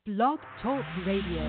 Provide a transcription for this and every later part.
Blog Talk Radio.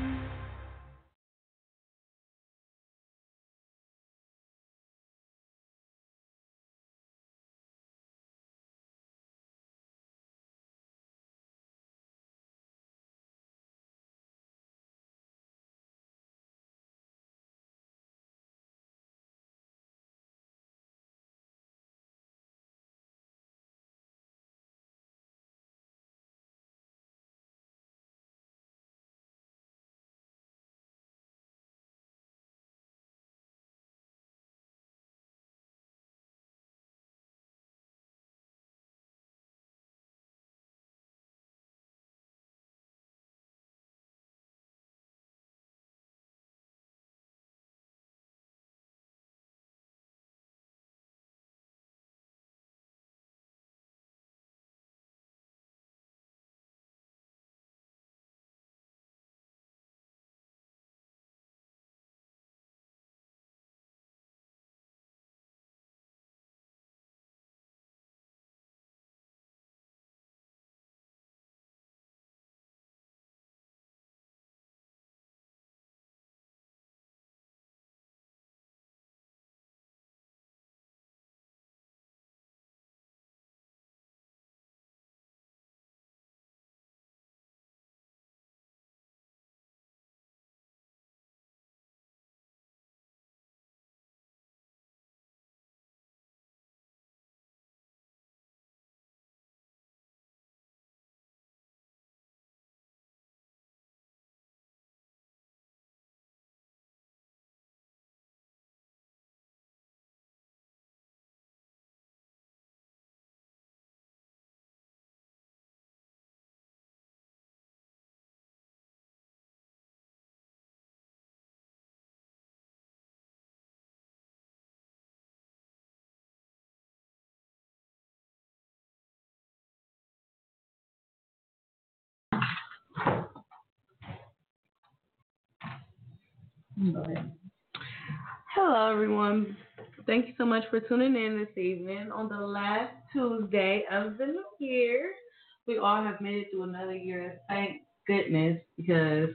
Hello, everyone. Thank you so much for tuning in this evening on the last Tuesday of the new year. We all have made it through another year. Thank goodness, because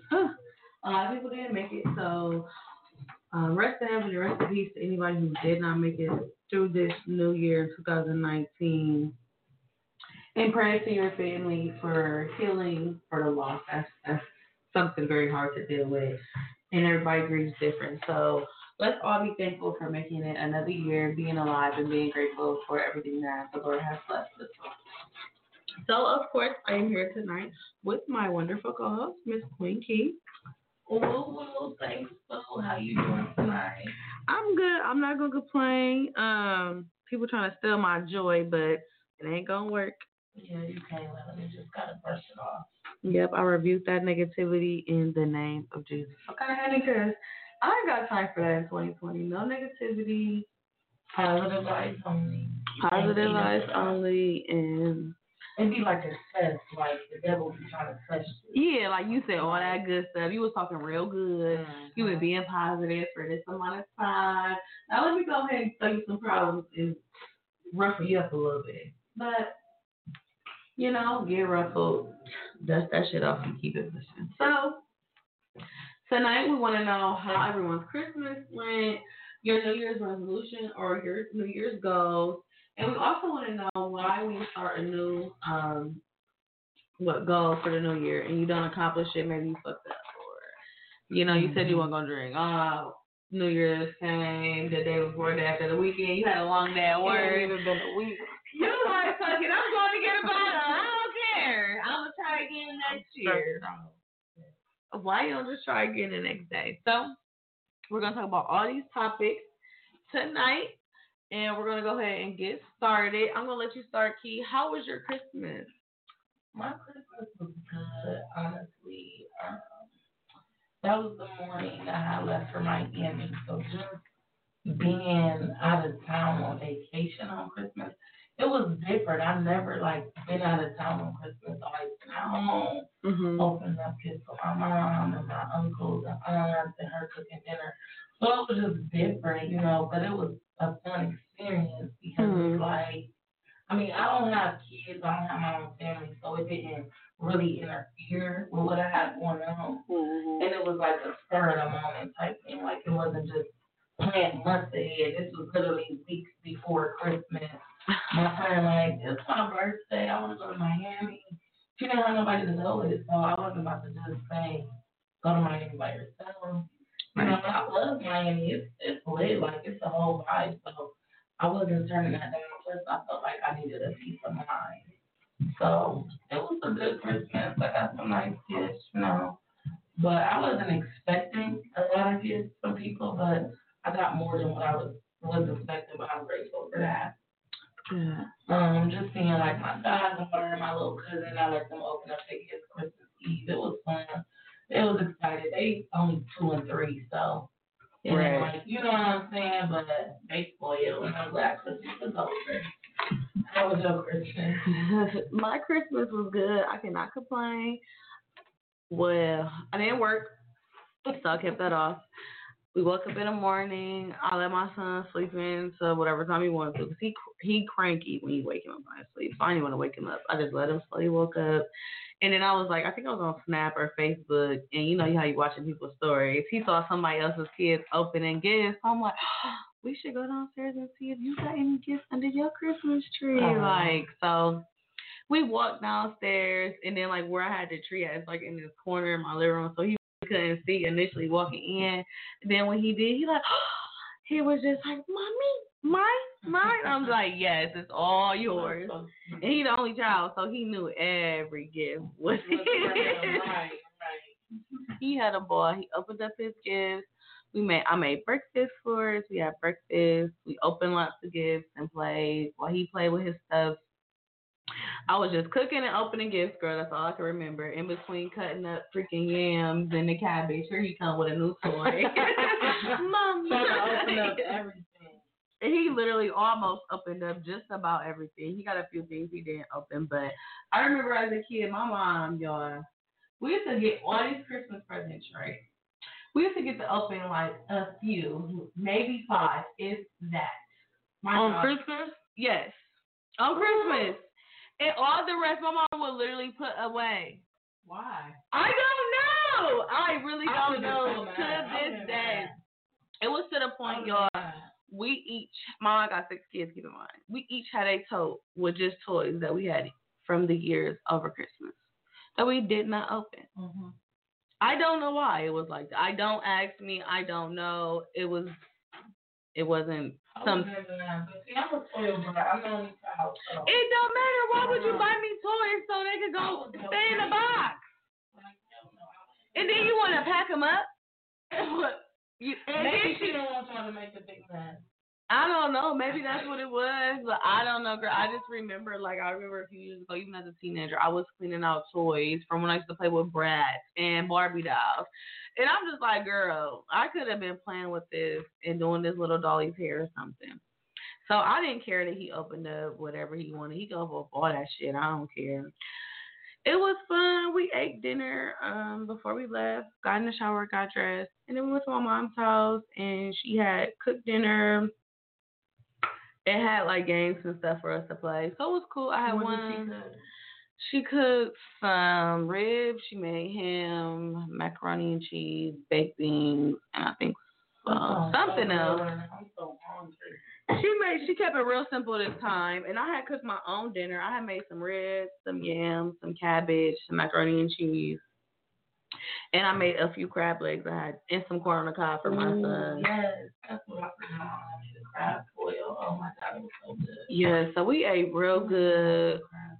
a lot of people didn't make it. So, rest in heaven and rest in peace to anybody who did not make it through this new year, 2019. And pray to your family for healing for the loss. That's something very hard to deal with, and everybody grieves different. So let's all be thankful for making it another year, being alive, and being grateful for everything that the Lord has blessed us with. So, of course, I am here tonight with my wonderful co-host, Miss Queen Key. Oh, thanks, Boo. How you doing tonight? I'm good. I'm not gonna complain. People trying to steal my joy, but it ain't gonna work. Yeah, you can't let them. You just gotta brush it off. Yep, I rebuke that negativity in the name of Jesus. Okay, honey, because I ain't got time for that in 2020. No negativity. Positive vibes only. Positive vibes only, and be like a test, like the devil be trying to test you. Yeah, like you said, all that good stuff. You was talking real good. Mm-hmm. You were being positive for this amount of time. Now let me go ahead and tell you some problems and ruffle you up a little bit. But get ruffled, dust that shit off and keep it pushing. So tonight we want to know how everyone's Christmas went, your New Year's resolution or your New Year's goals, and we also want to know why we start a new goal for the new year and you don't accomplish it. Maybe you fucked up, or you said you weren't gonna drink. New Year's came the day before, the day after the weekend. You had a long day at work. It ain't even been a week. You like, fuck it, I'm going to get a bottle. I don't care. I'm gonna try again next year. Why you don't just try again the next day? So we're gonna talk about all these topics tonight, and we're gonna go ahead and get started. I'm gonna let you start, Key. How was your Christmas? My Christmas was good, honestly. That was the morning that I left for Miami. So just being out of town on vacation on Christmas, it was different. I've never been out of town on Christmas. I always been at home, opening up gifts for my mom and my uncles and aunts and her cooking dinner. So it was just different, but it was a fun experience because it's I don't have kids, I don't have my own family, so it didn't really interfere with what I had going on. Mm-hmm. And it was like a spur of the moment type thing. Like it wasn't just planned months ahead. This was literally weeks before Christmas. My friend like, it's my birthday. I want to go to Miami. She didn't have nobody to go with, so I wasn't about to just say go to Miami by yourself. You know, I love Miami. It's lit. Like it's a whole vibe. So I wasn't turning that down. Plus, I felt like I needed a peace of mind. So it was a good Christmas. I got some nice gifts, you know. But I wasn't expecting a lot of gifts from people, but I got more than what I was expecting, but I'm grateful for that. Yeah. Just seeing like my goddaughter and my little cousin, I let them open up their gifts Christmas Eve. It was fun. It was excited. They only 2 and 3, so it ain't like, you know what I'm saying? But they spoiled, and I'm glad Christmas is over. How was your Christmas? My Christmas was good. I cannot complain. Well, I didn't work, so I kept that off. We woke up in the morning. I let my son sleep in to whatever time he wanted to, because he cranky when you wake him up by his sleep. So I didn't want to wake him up. I just let him sleep. He woke up. And then I was like, I think I was on Snap or Facebook, and you know how you watching people's stories. He saw somebody else's kids opening gifts. I'm like, we should go downstairs and see if you got any gifts under your Christmas tree. Like, so we walked downstairs, and then like where I had the tree at, it's like in this corner in my living room, so he couldn't see initially walking in. And then when he did, he was just like, Mommy, mine. I'm like, yes, it's all yours. And he's the only child, so he knew every gift was his. Right. He had a ball. He opened up his gifts. I made breakfast for us. We had breakfast. We opened lots of gifts and played while he played with his stuff. I was just cooking and opening gifts, girl. That's all I can remember. In between cutting up freaking yams and the cabbage, here he come with a new toy. Mom, trying to open up everything. He literally almost opened up just about everything. He got a few things he didn't open, but I remember as a kid, my mom, y'all, we used to get all these Christmas presents, right? We used to get to open like a few, maybe 5, if that. On Christmas? Yes. On Christmas. And all the rest, my mom would literally put away. Why? I don't know. I really don't know. To this day. It was to the point, y'all, we each, mom got 6 kids, keep in mind. We each had a tote with just toys that we had from the years over Christmas that we did not open. Mm-hmm. I don't know why it was like that. Don't ask me. I don't know. It wasn't some. See, I'm a spoiled brat. I'm the only child. So. It don't matter. Why would you buy me toys so they could go stay in the box? And then you want to pack them up? Maybe she don't want y'all to make a big mess. I don't know. Maybe that's what it was, but I don't know, girl. I just remember, a few years ago, even as a teenager, I was cleaning out toys from when I used to play with Bratz and Barbie dolls. And I'm just like, girl, I could have been playing with this and doing this little dolly's hair or something. So I didn't care that he opened up whatever he wanted. He go for all that shit. I don't care. It was fun. We ate dinner before we left, got in the shower, got dressed, and then we went to my mom's house, and she had cooked dinner. It had like games and stuff for us to play, so it was cool. I had one. She cooked some ribs. She made ham, macaroni and cheese, baked beans, and I think something else. I'm so hungry. She kept it real simple this time, and I had cooked my own dinner. I had made some ribs, some yams, some cabbage, some macaroni and cheese, and I made a few crab legs. I had and some corn on the cob for my son. Yes, that's what I forgot. I made a crab boil. Oh my God, it was so good. Yeah, so we ate real good.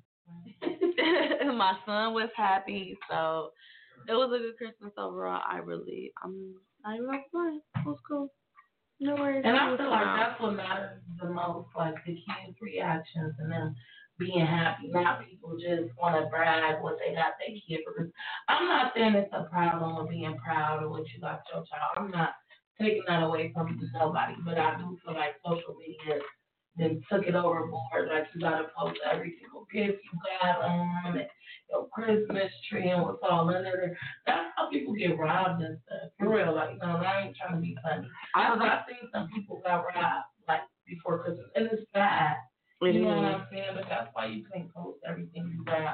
My son was happy, so it was a good Christmas overall. I'm not even lying. It was cool. No worries. And I feel like that's what matters the most, like the kids' reactions and them being happy. Not people just want to brag what they got their kid. Because I'm not saying it's a problem with being proud of what you got your child. I'm not taking that away from nobody, but I do feel like social media then took it overboard. Like you gotta post every single gift you got on it, your Christmas tree and what's all in there. That's how people get robbed and stuff. For real, like I ain't trying to be funny. I've seen some people got robbed like before Christmas, and it's bad. You know what I'm saying? But that's why you can't post everything you got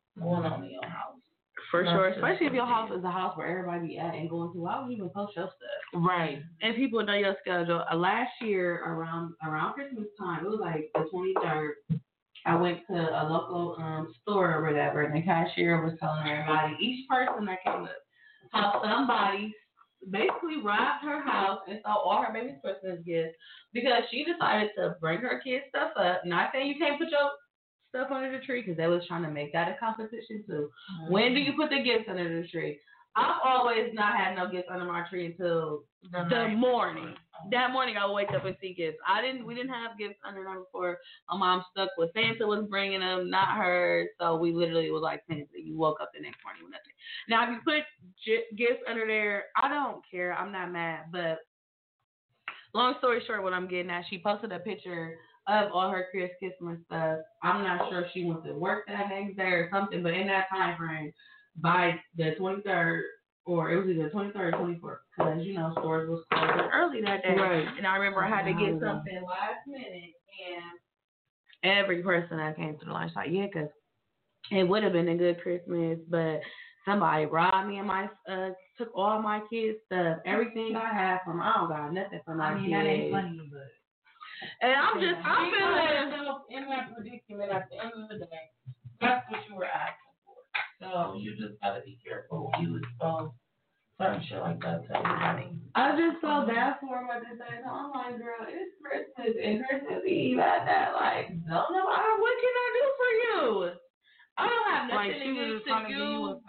going on in your house. For sure, especially if your house is a house where everybody be at and going to. Why would you even post your stuff? Right. And people know your schedule. Last year around Christmas time, it was like the 23rd. I went to a local store or whatever, and the cashier was telling everybody, each person that came up, how somebody basically robbed her house and stole all her baby's Christmas gifts because she decided to bring her kids' stuff up. Not saying you can't put your stuff under the tree because they was trying to make that a competition too. Mm-hmm. When do you put the gifts under the tree? I've always not had no gifts under my tree until the morning. That morning I would wake up and see gifts. We didn't have gifts under them before. My mom stuck with Santa was bringing them, not hers. So we literally was like Santa. You woke up the next morning with nothing. Now if you put gifts under there, I don't care. I'm not mad. But long story short, what I'm getting at, she posted a picture of all her Chris Christmas stuff. I'm not sure if she went to work that next day or something, but in that time frame, by the 23rd, or it was either 23rd or 24th, because, you know, stores was closed early that day. Right. And I remember I had to get something last minute, and every person that came to the lunch like, yeah, because it would have been a good Christmas, but somebody robbed me and my took all my kids' stuff, everything I had from, I don't got nothing for my kids. That ain't funny, but. And I'm feeling in that predicament at the end of the day. That's what you were asking for. So you just gotta be careful when you expose certain shit like that to everybody. I just felt bad for him at the same time. I'm like, girl, it's Christmas and Christmas Eve at that. Like, don't know what can I do for you? I don't have nothing to give to you.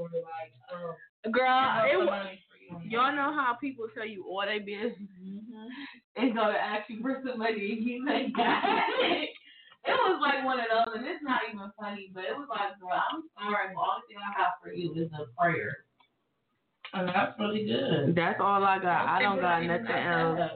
Girl, y'all know how people tell you all their business and go to ask you for some money and you say, it was like one of those, and it's not even funny, but it was like, girl, I'm sorry, the only thing I have for you is a prayer. And that's really good. That's all I got. I don't got nothing else.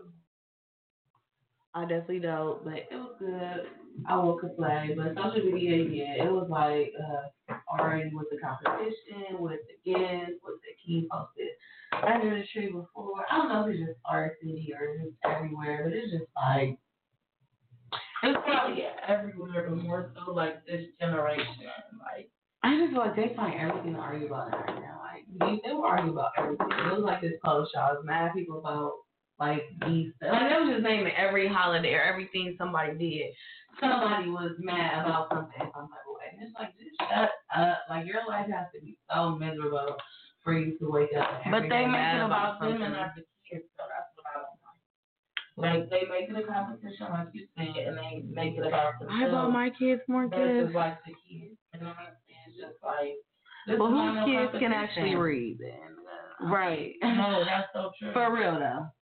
I definitely don't, but it was good. I won't complain, but social media, yeah, it was like already with the competition, with the gifts, with the key posted under the tree before. I don't know if it's just our city or just everywhere, but it's just like it's probably everywhere, but more so like this generation. Like I just feel like they find everything to argue about right now. Like they will argue about everything. It was like this post, I was mad at people about like these stuff. Like they was just naming every holiday or everything somebody did. Somebody was mad about something some type of way. And it's like, just shut up. Like your life has to be so miserable for you to wake up. But they make it about them and not the kids, so that's what I don't like. Like they make it a competition, like you said, and they make it about themselves. I bought my kids more gifts. Like the kids, you know what I'm saying? It's just like. Well, whose kids can actually read then? Right. No, that's so true. For real though.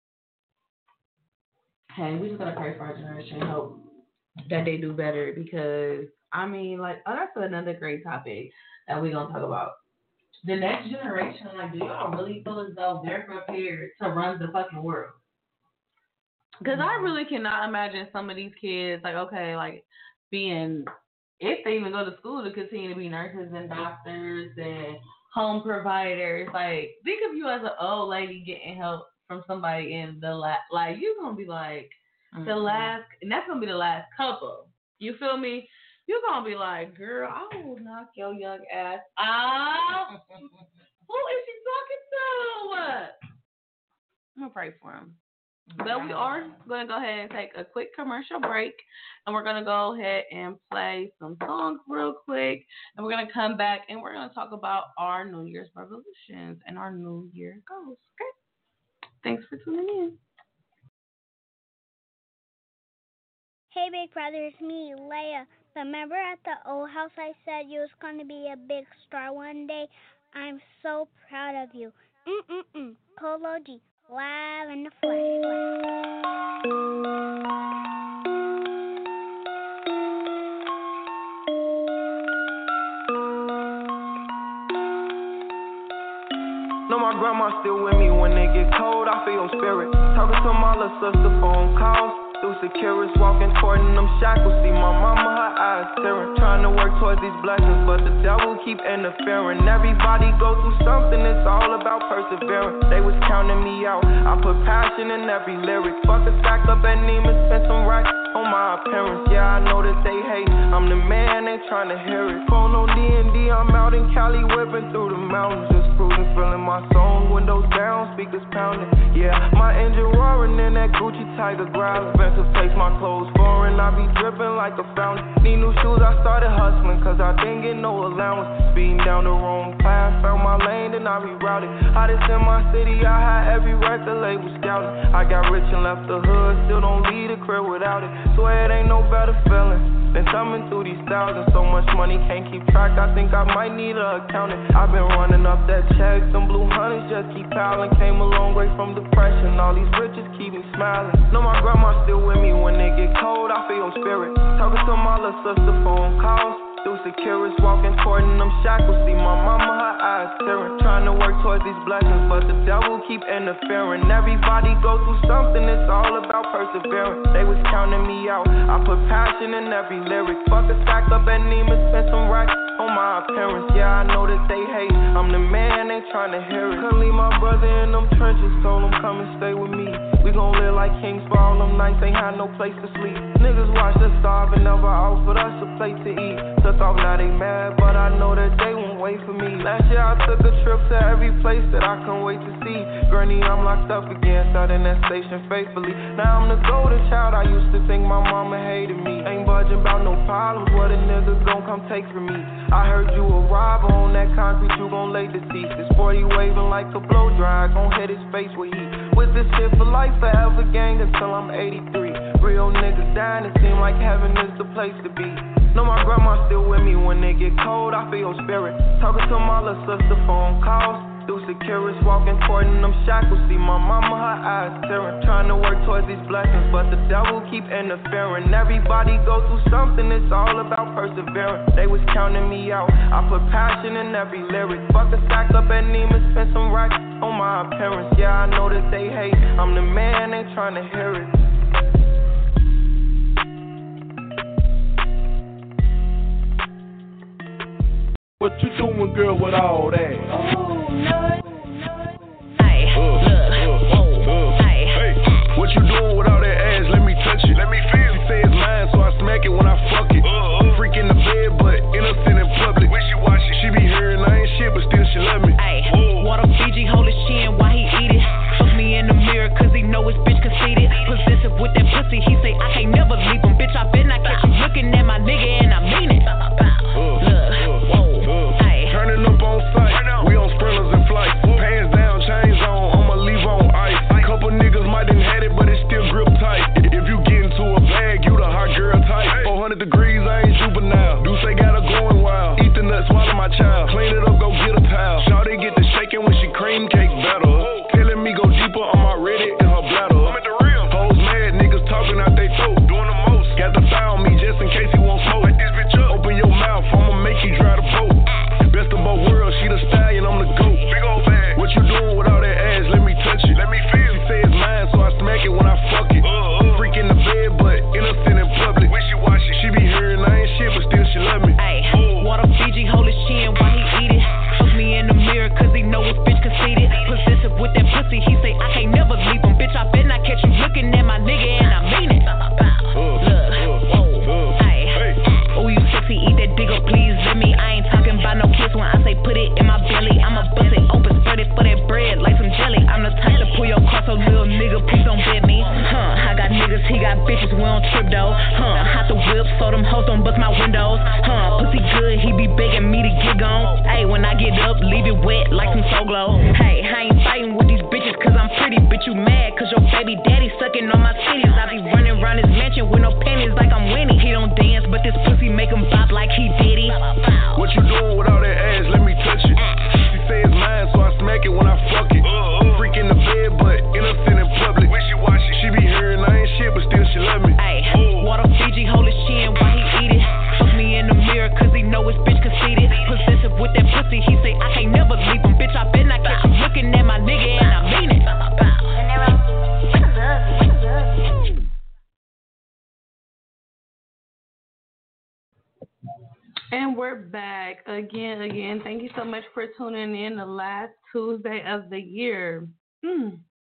Hey, we just gotta pray for our generation. Hope that they do better because I mean, like, that's another great topic that we're gonna talk about. The next generation, like, do y'all really feel as though they're prepared to run the fucking world? Because I really cannot imagine some of these kids, like, okay, like, being, if they even go to school to continue to be nurses and doctors and home providers. Like, think of you as an old lady getting help from somebody in the like, you're gonna be like, the last, and that's gonna be the last couple. You feel me? You're gonna be like, girl, I will knock your young ass out. Who is she talking to? I'm gonna pray for him. But we are gonna go ahead and take a quick commercial break, and we're gonna go ahead and play some songs real quick, and we're gonna come back and we're gonna talk about our New Year's resolutions and our New Year goals. Okay? Thanks for tuning in. Hey, Big Brother, it's me, Leia. Remember at the old house I said you was going to be a big star one day? I'm so proud of you. Polo G, live in the flesh. Know my grandma still with me when it get cold. I feel spirit. Talking to my little sister, phone calls. through Securus, walking toward them shackles. See my mama, her eyes staring, trying to work towards these blessings, but the devil keep interfering. Everybody go through something, it's all about persevering. They was counting me out, I put passion in every lyric. Fuck a stack up at Neiman, spend some racks on my appearance. Yeah, I know that they hate, I'm the man, they trying to hear it. Phone on D&D, I'm out in Cali, whipping through the mountains, just cruising, feeling my song. Windows down, speakers pounding. Yeah, my engine roaring in that Gucci Tiger growling. Expensive place, my clothes foreign, I be dripping like a fountain. Need new shoes, I started hustling, cause I didn't get no allowance. Speeding down the wrong path, found my lane, then I rerouted. Hottest in my city, I had every record label scouting. I got rich and left the hood, still don't leave the crib without it. Swear it ain't no better feeling. Been thumbing through these thousands, so much money can't keep track. I think I might need an accountant. I've been running up that check, them blue hundreds just keep piling. Came a long way from depression, all these riches keep me smiling. Know my grandma still with me when it get cold, I feel spirit. Talking to my little sister, phone calls through Securus, walking toward them shackles. See my mama, her eyes staring, trying to work towards these blessings, but the devil keep interfering. Everybody go through something, it's all about persevering. They was counting me out, I put passion in every lyric. Fuck a stack up at Neiman, spend some racks on my appearance. Yeah, I know that they hate, I'm the man, they trying to hear it. Couldn't leave my brother in them trenches, told him come and stay with me. We gon' live like kings for all them nights, ain't had no place to sleep. Niggas watched us starve and never offered us a plate to eat. Took off, now they mad, but I know that they won't wait for me. Last year I took a trip to every place that I couldn't wait to see. Granny, I'm locked up again, sat in that station faithfully. Now I'm the golden child, I used to think my mama hated me. Ain't budging about no problems, what a nigga gon' come take from me. I heard you a robber on that concrete, you gon' lay deceased. This 40 waving like a blow dry, gon' hit his face with heat. With this shit for life, forever gang until I'm 83. Real niggas dying, it seem like heaven is the place to be. Know my grandma still with me when it get cold, I feel spirit. Talking to my little sister, phone calls through Securus, walking toward them shackles. See my mama, her eyes staring, trying to work towards these blessings, but the devil keep interfering. Everybody go through something, it's all about persevering. They was counting me out, I put passion in every lyric. Fuck a stack up at Neiman, spend some racks on my appearance. Yeah, I know that they hate, I'm the man, they trying to hear it. What you doing, girl, with all that? Hey, what you doing with all that ass? Let me touch it. Let me feel. She say it's mine, so I smack it when I fuck it. Freak in the bed, but innocent in public. Wishy-washy. She be hearing I ain't shit, but still she love me. Hey, water Fiji, hold his chin while he eat it. Look me in the mirror, cause he know his bitch conceited. Possessive with that pussy, he say I can't never leave him. Bitch, I bet not catch you looking at my nigga, and I mean it. Turning up on sight, we on sprinters and flight. Pants down, chains on, I'ma leave on ice. Couple niggas might done had it, but it still grip tight. If you get into a bag, you the hot girl type. 400 degrees, I ain't juvenile. Do say got her going wild. Eat the nut, swallow my child. Clean it up, go get a towel. Shawty get the shaking when she cream cake better. Telling me go deeper, I'm already in her bladder. I'm at the rim. Hoes mad, niggas talking out they throat. Doing the most. Got to foul me just in case he won't smoke. Light this bitch up. Open your mouth, I'ma make you dry the boat. Best of both worlds, she the stallion, I'm the goat. Big old bag. What you doing with all that ass? Let me touch it. Let me feel. She say it's mine, so I smack it when I fuck it. Freak in the bed, but innocent in public. Wishy-washy. She be hearing I ain't shit, but still she love me. Hey, water Fiji, hold his chin while he eat it. Look me in the mirror, cause he know his bitch conceited. Possessive with that pussy, he say I can't never leave him. Bitch, I bet not catch you looking at my nigga, and I mean it. Oh, you sexy, eat that dick up, please let me. I ain't talking about no kiss when I say put it in my belly. I'ma bust it open, spread it for that bread like some jelly. I'm the type to pull your car, so little nigga, please don't bet me. I got niggas, he got bitches, we don't trip though. Hot the whip, so them hoes don't bust my windows. Pussy good, he be begging me to get gone. Hey, when I get up, leave it wet like some Soul Glow. Hey, I ain't fighting with these bitches cause I'm pretty, bitch, you mad cause your baby daddy sucking on my titties. I be running around his mansion with no panties like I'm winning. He don't dance, but this pussy make him bop like he did it. What you doing with all that ass? Let me touch it. She say it's mine, so I smack it when I fuck it. Freak in the bed, but innocent in public. Wishy-washy. She be hearing I ain't shit, but still she love me. Hey, water Fiji, hold his chin while he eat it. Look me in the mirror, cause he know his bitch conceited. Possessive with that pussy, he say I can't never leave him. Bitch, I bet not catch you And we're back again. Thank you so much for tuning in the last Tuesday of the year. Whew.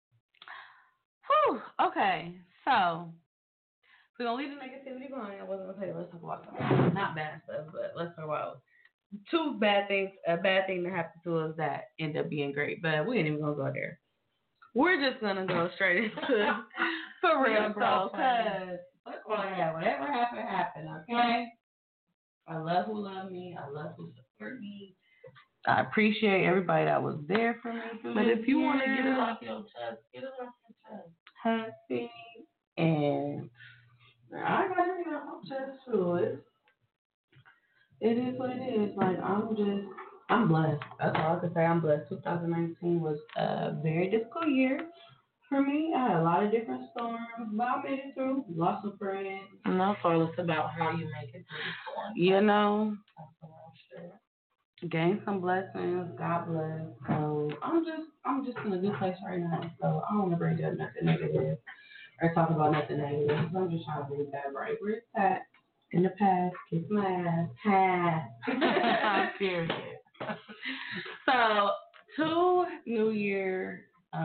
Okay, so we're going to leave the negativity behind. I wasn't going to say let's talk about something not bad stuff, but let's talk about two bad things. A bad thing that happened to us that ended up being great, but we ain't even going to go there. We're just going to go straight into for real, bro, because whatever happened, okay? I love who love me. I love who support me. I appreciate everybody that was there for me. But if you want to get it off your chest, get it off your chest. Happy and I got to get off my chest too. It is what it is. Like I'm blessed. That's all I can say. I'm blessed. 2019 was a very difficult year for me. I had a lot of different storms, but I made it through. Lost some friends. And that's all it's about, how you make it through the storm. You know. That's the real shit. Gained some blessings. God bless. So I'm just in a good place right now. So I don't want to bring up nothing negative or talk about nothing negative. So I'm just trying to bring that right where it's at. In the past, kiss my ass. Period. So, New Year,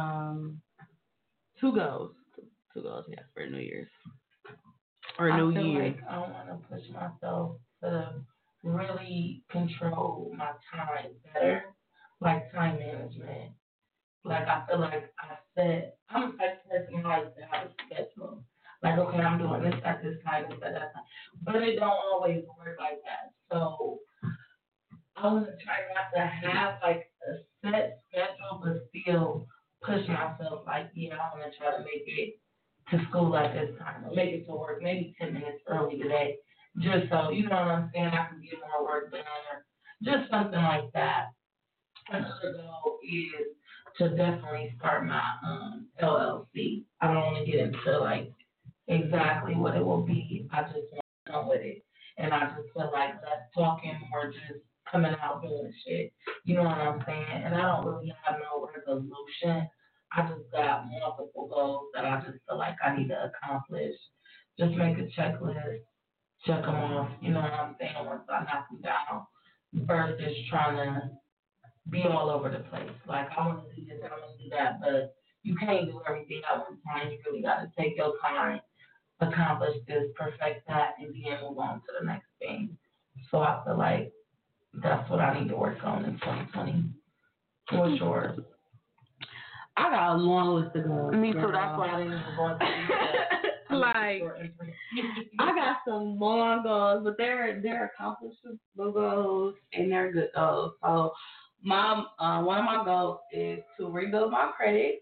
two goals, yes, for New Year's or New Year. Like I want to push myself to really control my time better, like time management. Like I feel like I'm the type of person who likes to have a schedule. Like, okay, I'm doing this at this time, this at that time. But it don't always work like that. So I want to try not to have like a set schedule, but still push myself. Like, yeah, I want to try to make it to school at this time, or make it to work maybe 10 minutes early today, just so, you know what I'm saying, I can get more work done, or just something like that. Another goal is to definitely start my LLC. I don't want to get into like exactly what it will be. I just want to come with it. And I just feel like less talking, more just coming out doing shit. You know what I'm saying? And I don't really have no resolution. I just got multiple goals that I just feel like I need to accomplish. Just make a checklist, check them off. You know what I'm saying? Once I knock them down, versus trying to be all over the place. Like, I want to do this, I want to do that, but you can't do everything at one time. You really got to take your time, accomplish this, perfect that, and then move on to the next thing. So I feel like that's what I need to work on in 2020. What's yours? I got a long list of goals. Me too. That's why I didn't even go into that. Like, I got some long goals, but they're accomplishable goals and they're good goals. So one of my goals is to rebuild my credit.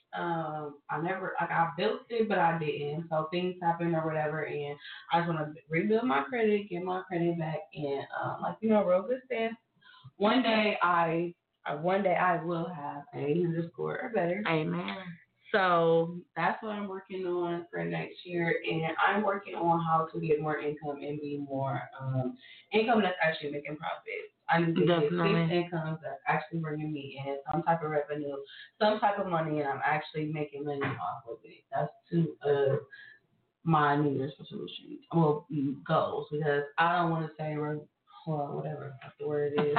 I built it, but I didn't. So things happen or whatever, and I just want to rebuild my credit, get my credit back, and real good stance. One day I will have a score or better. Amen. So that's what I'm working on for next year, and I'm working on how to get more income and be more income that's actually making profit. I need to get fixed income that's actually bringing me in some type of revenue, some type of money, and I'm actually making money off of it. That's two of my New Year's resolutions, goals, because I don't want to say whatever the word is.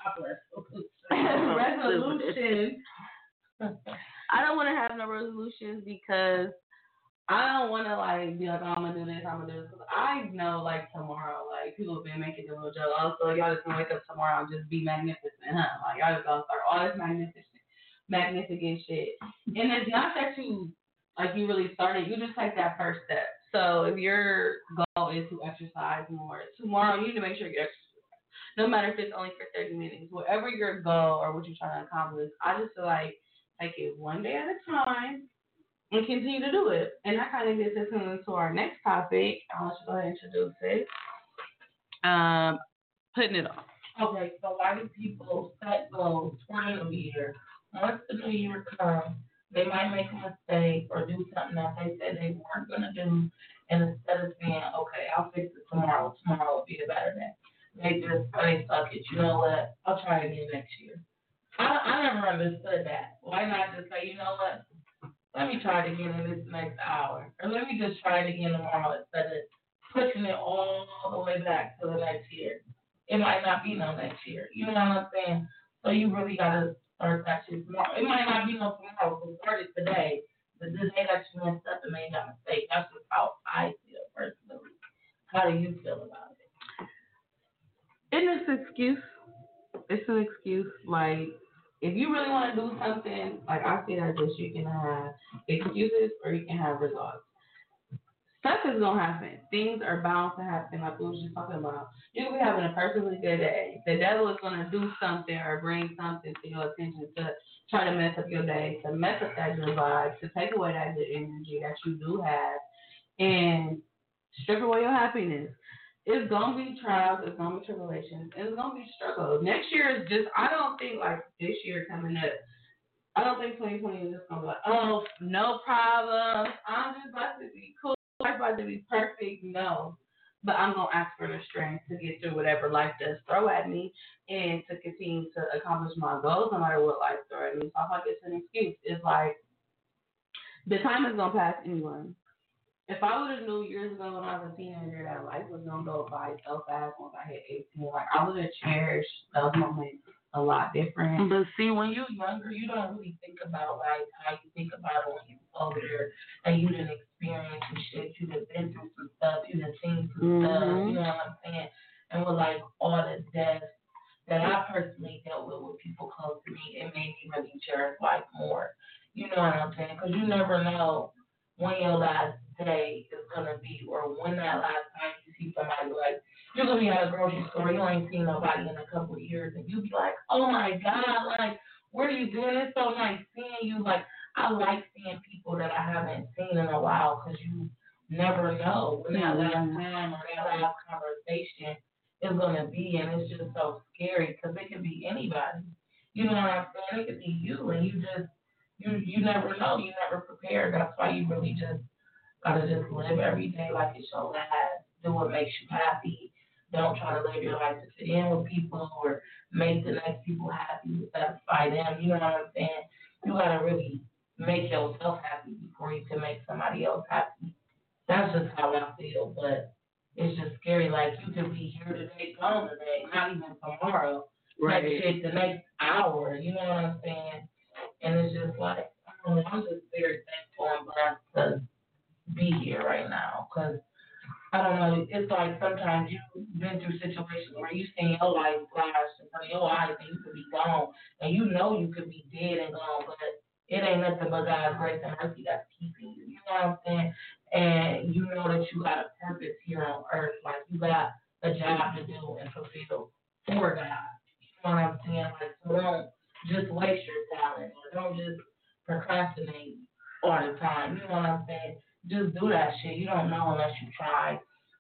Resolutions. I don't want to have no resolutions because I don't want to be like, oh, I'm gonna do this. Cause I know tomorrow, people have been making the little joke. Also, y'all just gonna wake up tomorrow and just be magnificent, huh? Like y'all just gonna start all this magnificent shit. And it's not that you really started. You just take that first step. So if your goal is to exercise more tomorrow, you need to make sure you exercise. No matter if it's only for 30 minutes, whatever your goal or what you're trying to accomplish, I just feel like take it one day at a time and continue to do it. And that kind of gets us into our next topic. I'll let you go ahead and introduce it. Putting it off. Okay, so why do people set goals for the new year? Once the new year comes, they might make a mistake or do something that they said they weren't going to do. And instead of saying, okay, I'll fix it tomorrow will be a better day, they just say, fuck it, you know what, I'll try it again next year. I never understood that. Why not just say, you know what, let me try it again in this next hour. Or let me just try it again tomorrow instead of pushing it all the way back to the next year. it might not be no next year. You know what I'm saying? So you really gotta start that shit tomorrow. It might not be no tomorrow, but start it today. The day that you messed up and made that mistake, that's just how I feel personally. How do you feel about it? It's an excuse. It's an excuse. Like, if you really want to do something, like I see that as you can have excuses or you can have results. Stuff is going to happen. Things are bound to happen, like we were just talking about. You could be having a perfectly good day. The devil is going to do something or bring something to your attention to try to mess up your day, to mess up that good vibe, to take away that good energy that you do have, and strip away your happiness. It's going to be trials, it's going to be tribulations, and it's going to be struggles. Next year is just, I don't think like this year coming up, I don't think 2020 is just going to be like, oh, no problem, I'm just about to be cool, I'm about to be perfect. No. But I'm going to ask for the strength to get through whatever life does throw at me and to continue to accomplish my goals no matter what life throws at me. So I feel like it's an excuse. It's like the time is going to pass anyway. If I would have knew years ago when I was a teenager that life was going to go by so fast once I hit 18, like I would have cherished those moments a lot different. But see, when you're younger, you don't really think about like how you think about when you're older and you didn't experience some shit, you done been through some stuff, you done seen some stuff, you know what I'm saying? And with like all the death that I personally dealt with people close to me, it made me really cherish life more. You know what I'm saying? Because you never know when your last day is going to be or when that last time you see somebody. Like, you're going to be at a grocery store, you ain't seen nobody in a couple of years, and you be like, oh my God, like, where are you doing? It's so nice seeing you. Like, I like seeing people that I haven't seen in a while because you never know when that last time or that last conversation is going to be, and it's just so scary because it could be anybody. You know what I'm saying? It could be you, and you never know. You never prepare. That's why you really just gotta just live every day like it's your last. Do what makes you happy. Don't try to live your life to fit in with people or make the next people happy to satisfy them. You know what I'm saying? You gotta really make yourself happy before you can make somebody else happy. That's just how I feel. But it's just scary. Like, you could be here today, gone today, not even tomorrow. Right. Next shit the next hour. You know what I'm saying? And it's just like, I don't know, I'm just very thankful and blessed to be here right now. Because, I don't know, it's like sometimes you've been through situations where you've seen your life flash in front of your eyes and you could be gone. And you know you could be dead and gone, but it ain't nothing but God's grace and mercy that's keeping you. You know what I'm saying? And you know that you got a purpose here on earth. Like, you got a job to do and fulfill for God. You know what I'm saying? Like, so don't just waste your talent or don't just procrastinate all the time. You know what I'm saying? Just do that shit. You don't know unless you try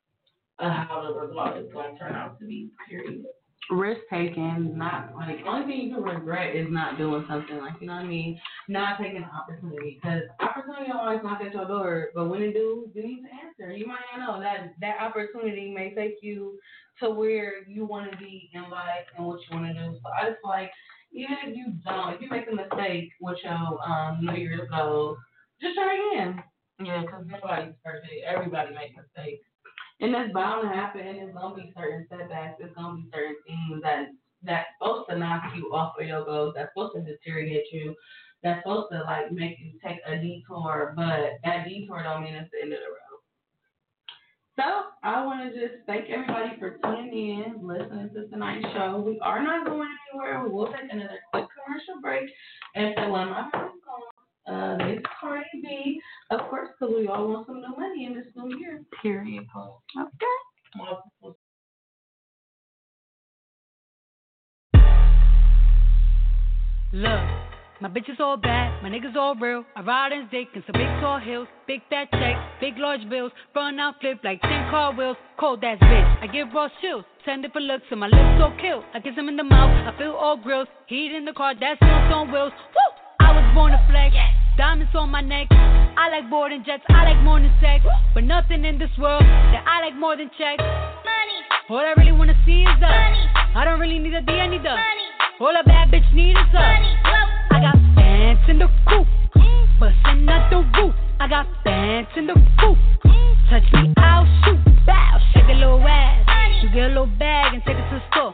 how the result is going to turn out to be, period. Risk taking, not like, the only thing you can regret is not doing something, like, you know what I mean? Not taking an opportunity, because opportunity always knock at your door, but when it do, you need to answer. You might not know that opportunity may take you to where you want to be in life and what you want to do. So I just like, even if you make a mistake with your New Year's goals, just try again. Yeah, because nobody's perfect. Everybody makes mistakes. And that's bound to happen. There's going to be certain setbacks. There's going to be certain things that's supposed to knock you off of your goals, that's supposed to deteriorate you, that's supposed to, like, make you take a detour, but that detour don't mean it's the end of the road. So I want to just thank everybody for tuning in, listening to tonight's show. We are not going anywhere. We will take another quick commercial break. And so when my friends call, this is Cardi B, of course, because we all want some new money in this new year. Period. Okay. Look, my bitch is all bad, my niggas all real. I ride in dick in some big tall hills, big fat checks, big large bills, run out flip like 10 car wheels. Cold ass bitch, I give raw chills, 10 different looks and my lips so kill. I kiss him in the mouth, I feel all grills, heat in the car, that's smells on wheels. Woo! I was born to flex, diamonds on my neck. I like boarding jets, I like more than sex, but nothing in this world that I like more than checks. Money. All I really wanna see is the money. I don't really need a D, I need the money. All a bad bitch need is the money. I got bands in the coop, bustin' out the roof. I got bands in the coop. Touch me, I'll shoot. Bow, shake a little ass. You get a little bag and take it to the store.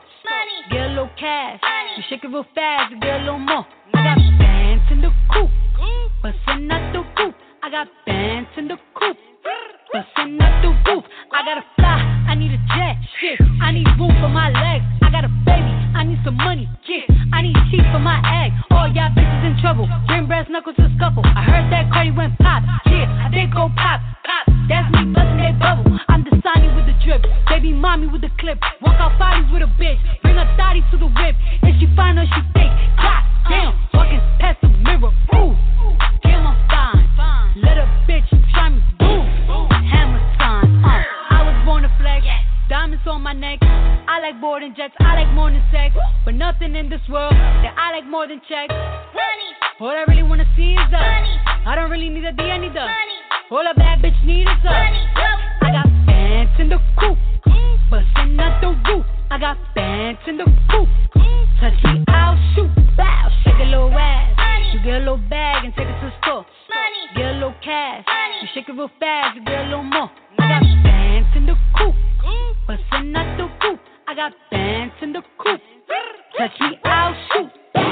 real fast, you get a little more. I got bands in the coop, bustin' out the roof. I got bands in the coop, bustin' out the roof. I gotta fly, I need a jet, shit. I need room for my legs. I got a baby, I need some money, yeah. I need teeth for my egg. All y'all bitches in trouble, bring brass knuckles to scuffle. I heard that Cardi went pop, yeah. I did go pop, pop. That's me bustin' that bubble. I'm the Sonny with the drip, baby mommy with the clip. Walk out bodies with a bitch, bring a thotty to the whip. If she find her, she fake. God damn, walking past the mirror, ooh. Damn, I'm fine. Let a bitch try me, boom. Hammer time, I was born to flex. Diamonds on my neck. I like boarding jets, I like more than sex. But nothing in this world that I like more than checks. Money. All I really wanna see is the money. I don't really need a D, I need the money. All a bad bitch need is the money. I got bands in the coop, bustin' out the roof. I got bands in the coop. Touch me, I'll shoot. Bow, shake a little ass. You get a little bag and take it to the store. Get a little cash. You shake it real fast, you get a little more. I got bands in the coop, bustin' out the roof. I got bands in the coop. Touch me, I'll shoot.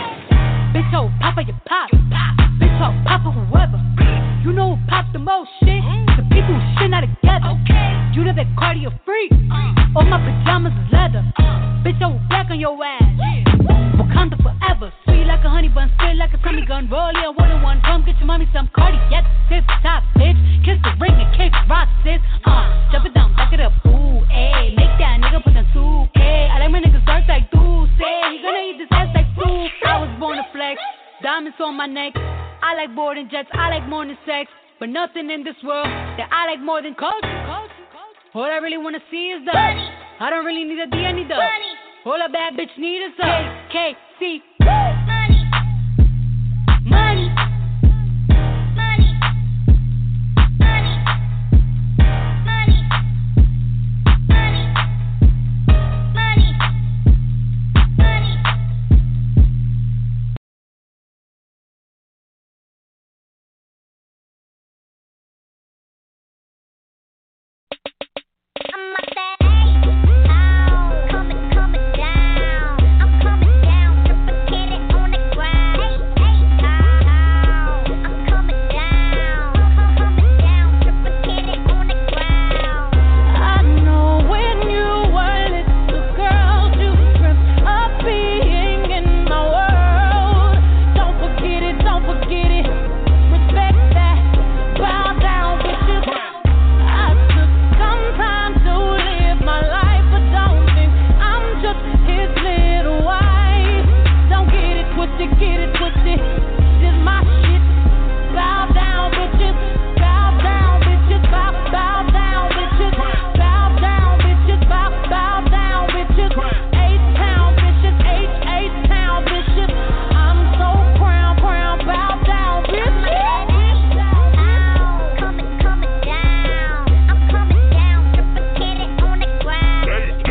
Bitch, oh, Papa, you pop. Bitch, oh, Papa, whoever. You know who pop the most shit? The people who shit not together. You know that Cardi a freak. All my pajamas is leather. Bitch, I will back on your ass. Wakanda forever. Sweet like a honey bun, spit like a Tommy gun. Roll in one and one. Come get your mommy some Cardi. Yep, tip top, bitch. Kiss the ring and kick rock, sis. Jump it down, back it up. Ooh, ayy. Make that nigga put on 2K. I like my niggas dark like dude. Say he gonna eat this ass like food. I was born to flex. Diamonds on my neck. I like boarding jets. I like more than sex. But nothing in this world that I like more than culture. All I really wanna see is the money. I don't really need a D, I need the money. All a bad bitch need is the KKC. Money. Money. Money. Money. Money. Money. Money. Money. I'm a bad coming down. I'm coming down, triple it on the ground. I'm coming down, triple it on the ground. I know when you were a little girl, you dreamt of being in my world. Don't forget it, don't forget it. Respect that, bow down, bitches. I took some time to live my life, but don't think I'm just his little wife. Don't get it twisted, this my shit. Bow down, bitches. Bow down, bitches. Bow down, bitches. Bow down, bitches. Bow down, bitches. H-Town bitches. H-Town bitches. I'm so crown, bow down, bitches. Coming down. I'm coming down, triple it on the ground.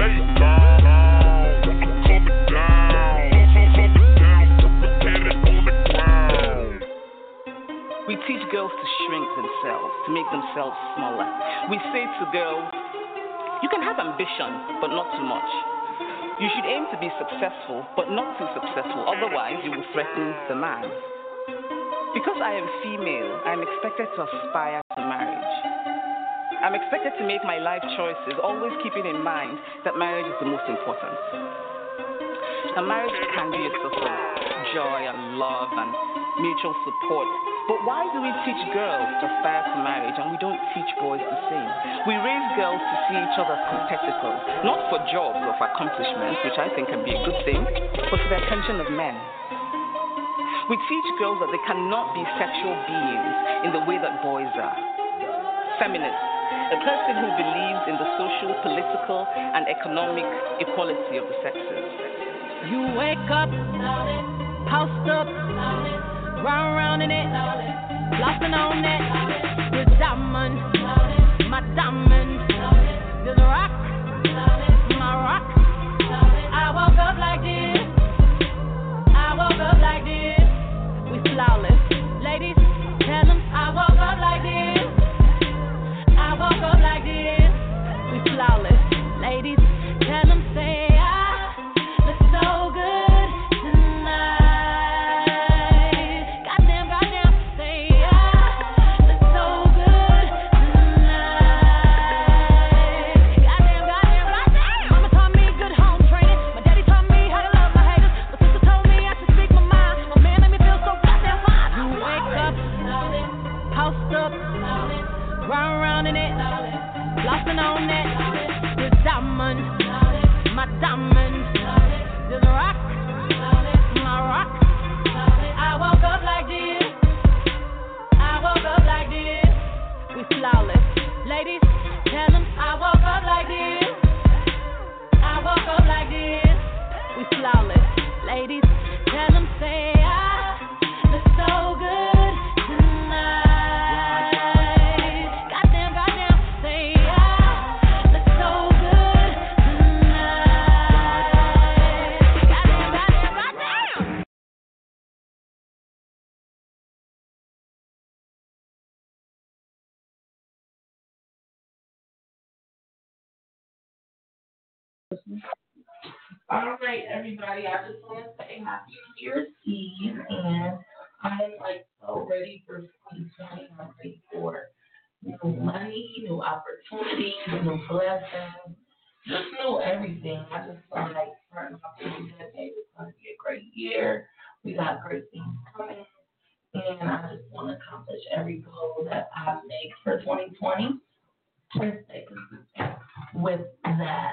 We teach girls to shrink themselves, to make themselves smaller. We say to girls, you can have ambition, but not too much. You should aim to be successful, but not too successful, otherwise you will threaten the man. Because I am female, I am expected to aspire to marriage. I'm expected to make my life choices, always keeping in mind that marriage is the most important. A marriage can be a source of joy and love and mutual support. But why do we teach girls to aspire to marriage and we don't teach boys the same? We raise girls to see each other as competitors, not for jobs or for accomplishments, which I think can be a good thing, but for the attention of men. We teach girls that they cannot be sexual beings in the way that boys are. Feminist, a person who believes in the social, political, and economic equality of the sexes. You wake up, post up, round in it, flossing on it. This diamond, my diamond. This rock, my rock. I woke up like this. I woke up like this. We flawless, ladies. Tell them I woke up like this. I woke up like this. We flawless, ladies. Tell them say I look so good tonight. flexing on that. This diamond, my diamond. This rock, my rock. I woke up like this. I woke up like this. We flawless. Ladies, tell them I woke up like this. I woke up like this. We flawless. Ladies, tell them say I look so good tonight. Goddamn, say I look so good tonight. Goddamn. All right, everybody. I just want to say Happy New Year's Eve, and I'm like so ready for 2020. I'm ready for new money, new opportunities, new blessings, just new everything. I just feel like starting off the decade is going to be a great year. We got great things coming, and I just want to accomplish every goal that I make for 2020 and stay consistent with that.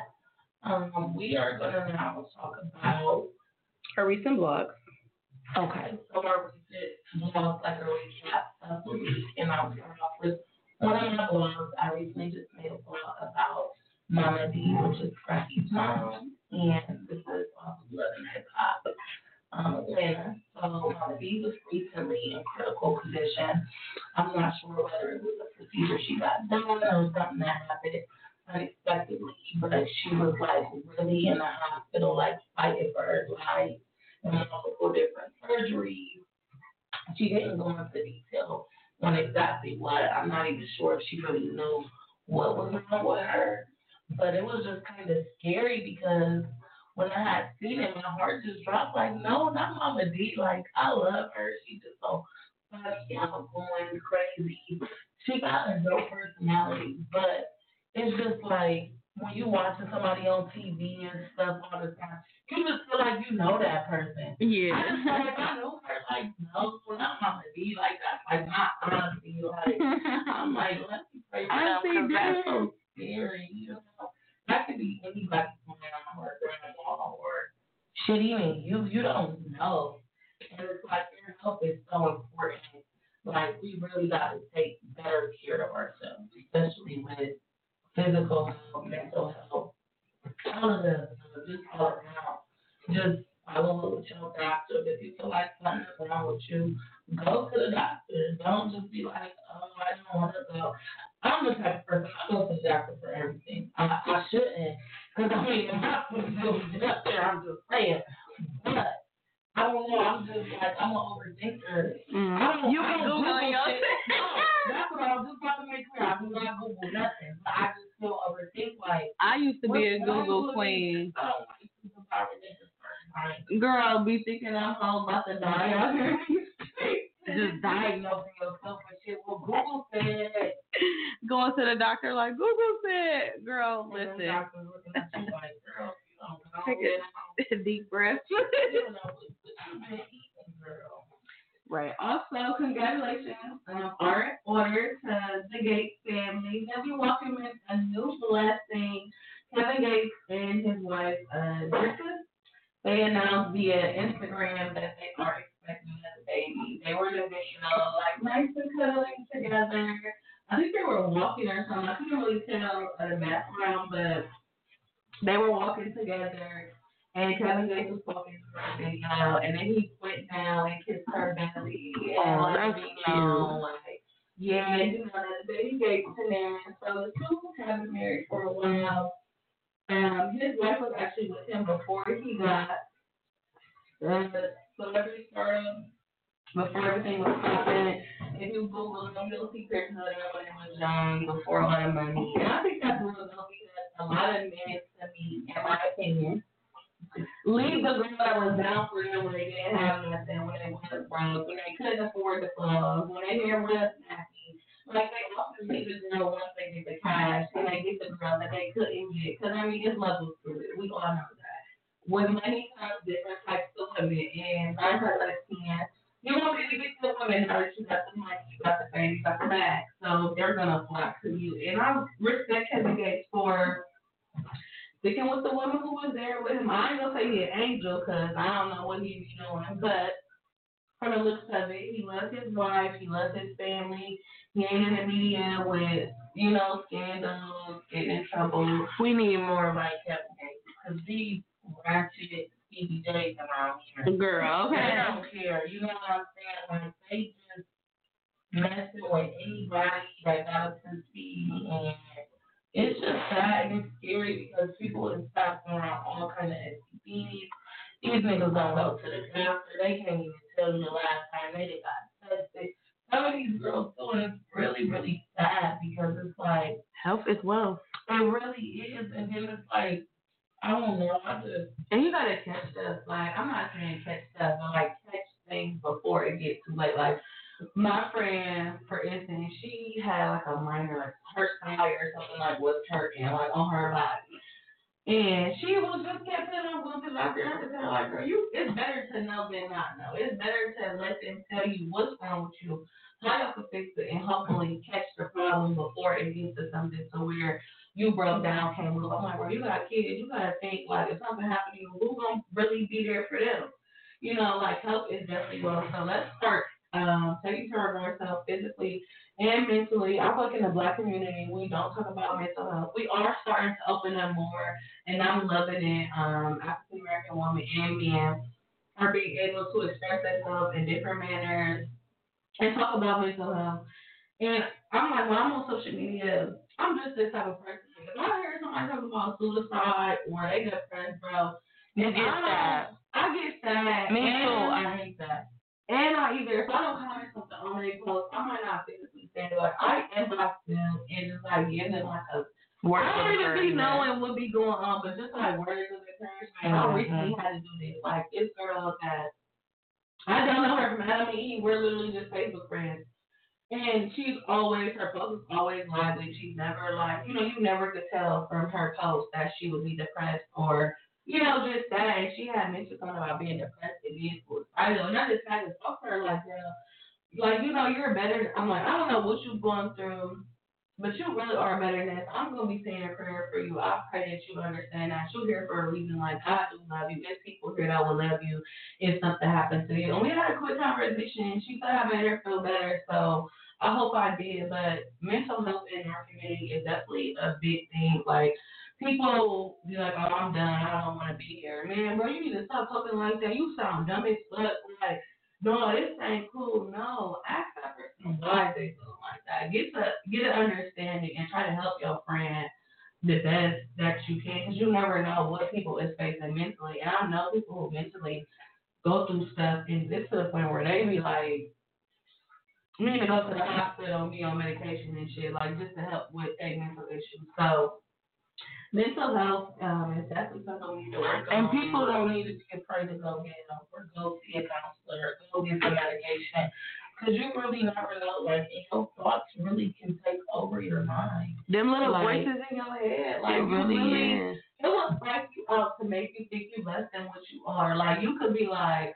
We are going to now talk about Her recent blogs. Okay, so our recent blogs, like a recap of the week, and I'll start off with one of my blogs. I recently just made a blog about Mama D, which is Frankie's mom, and this is off of Love and Hip Hop Atlanta. So Mama D was recently in critical condition. I'm not sure whether it was a procedure she got done or something that happened unexpectedly, but she was like really in the hospital, like fighting for her life and multiple different surgeries. She didn't go into detail on exactly what. I'm not even sure if she really knew what was wrong with her, but it was just kind of scary because when I had seen it, my heart just dropped. Like, no, not Mama D. Like, I love her. She's just so funny, going crazy. She got a dope personality, but it's just like when you watching somebody on TV and stuff all the time, you just feel like you know that person. Yeah. I just feel like I know her. Like, no, not Mama D. Like, that's like my auntie. Like, I'm like, let me pray for them because that's so scary. You know, that could be anybody's mom or grandma or shit, even you don't know. And it's like your health is so important. Like, we really got to take better care of ourselves, especially with physical health, mental health, all of that, just all around. Just follow your doctor. If you feel like something's wrong with you, go to the doctor. Don't just be like, oh, I don't want to go. I'm the type of person, I go to the doctor for everything. I shouldn't, because I mean, I'm not supposed to go to the doctor, I'm just saying. But I don't know, I'm just like, I'm an overthinker. You can Google yourself. No, that's what I was just about to make clear. I do not Google nothing, but I just feel overthink. Like, I used to be a Google queen. Girl, be thinking I'm all about to die out here. Just diagnosing yourself and shit. Well, Google said. Going to the doctor like Google said. Girl, And listen. doctor's looking at you like, girl, you don't know. Take a deep breath. You don't know what you've been eating, girl. Right. Also, congratulations are in order to the Gates family. They'll be welcoming a new blessing. Kevin Gates and his wife, Drissa. They announced via Instagram that they are expecting a baby. They were in a video, like, nice and cuddling together. I think they were walking or something. I couldn't really tell the background, but they were walking together. And Kevin Gates was walking through the video, and then he went down and kissed her belly. And that's like, yeah, you know, the baby Gates in there. So the two have been married for a while. His wife was actually with him before he got the celebrity stardom, before everything was popping. If you Google him, you'll see pictures of him when he was young, before a lot of money. And I think that's real though, because a lot of men, to me, in my opinion, leave the girl that was down for them when they didn't have nothing, when they wasn't broke, when they couldn't afford the clothes, when they didn't run snappy. Like, they often leave the girl once they get the cash, and they get the girl that they couldn't get. Because, I mean, it's levels to it. We all know that. With money comes different types of women, and 9 times out of 10, you want me to get to the women know that you got the money, you got the fame, you got the bag, so they're gonna flock to you. And I respect Kevin Gates for sticking with the woman who was there with him. I ain't gonna say he's an angel because I don't know what he be doing, but from the looks of it, he loves his wife, he loves his family. He ain't in the media with, scandals, getting in trouble. We need more like Kevin Gates because these ratchet DJs around here. Girl, okay. They don't care. You know what I'm saying? Like, they just messing with anybody that got up to speed. And it's just sad and it's scary because people in stop around all kind of STDs. These niggas don't go to the doctor. They can't even tell you the last time they got tested. Some of these girls doing it's really, really sad because it's like health is wealth. It really is. And then it's like, I don't know. And you gotta catch stuff. Like, I'm not saying catch stuff, but like catch things before it gets too late. Like, my friend, for instance, she had like a minor, like her side or something like was hurting, like on her body. And she was just kept telling her, going to the doctor. I had to tell her, like, girl, it's better to know than not know. It's better to let them tell you what's wrong with you, how you can fix it, and hopefully catch the problem before it gets to something to where you broke down, can't move. I'm like, well, you got kids. You got to think, like, if something happened to you, who's going to really be there for them? Like, health is definitely well. So let's start taking care of ourselves physically and mentally. I work in the Black community. We don't talk about mental health. We are starting to open up more, and I'm loving it. African American women and men are being able to express themselves in different manners and talk about mental health. And I'm like, when I'm on social media, I'm just this type of person. If I hear somebody talking about suicide or they get friends, bro, it gets sad. I get sad. Me too. I hate that. And if I don't comment something on their post, I might not physically say it. Like, I inbox them and just like give them like a word. I don't even be knowing what be going on, but just like words of encouragement. I recently had to do this. Like, this girl that I don't know her from Adam and Eve. We're literally just Facebook friends. And her post is always lively. She's never like, you never could tell from her post that she would be depressed or, just sad. And she had mentioned something about being depressed and being suicidal. And I just had to talk to her like, girl, like, you're better. I'm like, I don't know what you've gone through, but you really are better than this. I'm going to be saying a prayer for you. I pray that you understand that you're here for a reason. Like, God do love you. There's people here that will love you if something happens to you. And we had a quick conversation. She said I made her feel better. So I hope I did. But mental health in our community is definitely a big thing. Like, people be like, oh, I'm done. I don't want to be here. Man, bro, you need to stop talking like that. You sound dumb as fuck. Like, no, this ain't cool. No, ask that person why they feel like that. Get an understanding and try to help your friend the best that you can, because you never know what people is facing mentally. And I know people who mentally go through stuff, and it's to the point where they be like, you need to go to the hospital and be on medication and shit, like, just to help with their mental issues. So mental health is definitely something we need to work on. And people don't need to be afraid to go get help or go see a counselor or go get some medication. Because you really never know, like, your thoughts really can take over your mind. Them little voices in your head. Like, it really is. It will psych you out to make you think you're less than what you are. Like, you could be like,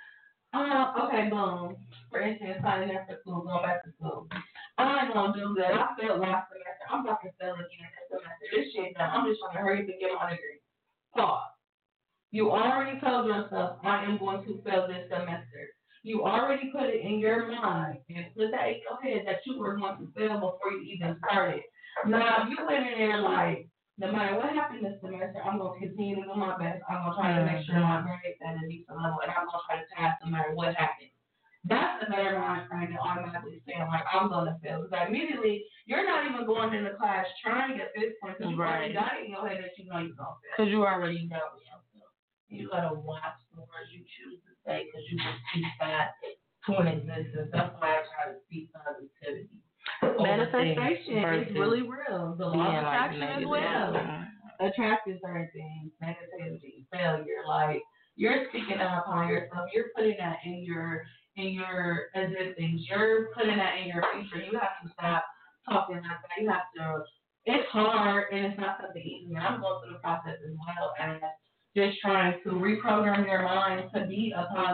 okay, boom. For instance, signing up for school, going back to school. I ain't gonna do that. I failed last semester. I'm about to fail again this semester. This shit done. I'm just trying to hurry up and get my degree. Pause. You already told yourself, I am going to fail this semester. You already put it in your mind and put that in your head that you were going to fail before you even started. Now, if you went in there like, no matter what happened this semester, I'm going to continue to do my best. I'm going to try to make sure my grades at a decent level, and I'm going to try to pass no matter what happens. That's a better mind frame than automatically saying, like, I'm going to fail. Because immediately, you're not even going into class trying to get this point because you already got it in your head that you know you're going to fail. Because you already know yourself. You got to watch the words you choose to say because you can speak that to an existence. That's why I try to speak positivity. Manifestation is really real. The law of attraction as well. Attracting certain things, negativity, failure. Like, you're speaking out upon yourself. You're putting that in your existence. You're putting that in your future. You have to stop talking like that. It's hard and it's not something easy. I'm going through the process as well as just trying to reprogram your mind to be